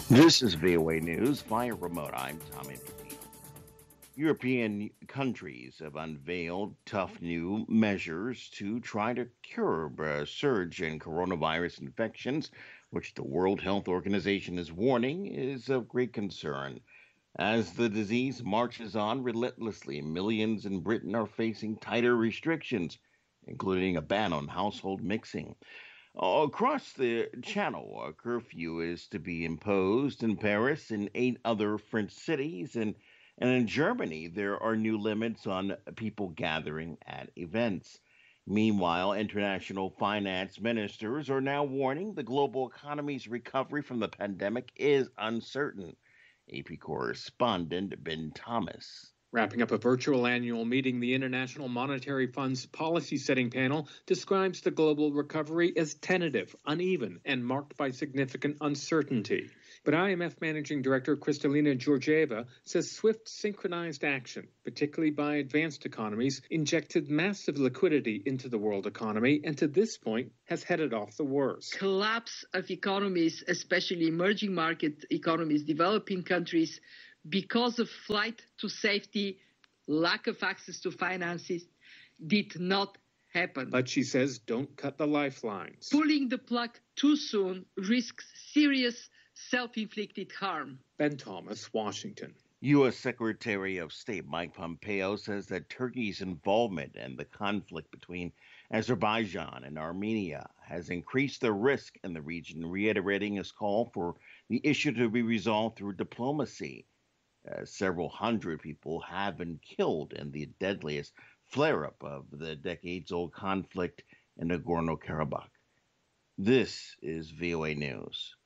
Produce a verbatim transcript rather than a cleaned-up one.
This is V O A News via remote. I'm Tommy McNeil. European countries have unveiled tough new measures to try to curb a surge in coronavirus infections, which the World Health Organization is warning is of great concern. As the disease marches on relentlessly, millions in Britain are facing tighter restrictions, including a ban on household mixing. Across the channel, a curfew is to be imposed in Paris and eight other French cities, and, and in Germany, there are new limits on people gathering at events. Meanwhile, international finance ministers are now warning the global economy's recovery from the pandemic is uncertain. A P correspondent Ben Thomas. Wrapping up a virtual annual meeting, the International Monetary Fund's policy setting panel describes the global recovery as tentative, uneven, and marked by significant uncertainty. But I M F Managing Director Kristalina Georgieva says swift, synchronized action, particularly by advanced economies, injected massive liquidity into the world economy and to this point has headed off the worst. Collapse of economies, especially emerging market economies, developing countries, because of flight to safety, lack of access to finances, did not happen. But she says don't cut the lifelines. Pulling the plug too soon risks serious self-inflicted harm. Ben Thomas, Washington. U S. Secretary of State Mike Pompeo says that Turkey's involvement in the conflict between Azerbaijan and Armenia has increased the risk in the region, reiterating his call for the issue to be resolved through diplomacy. Uh, several hundred people have been killed in the deadliest flare-up of the decades-old conflict in Nagorno-Karabakh. This is V O A News.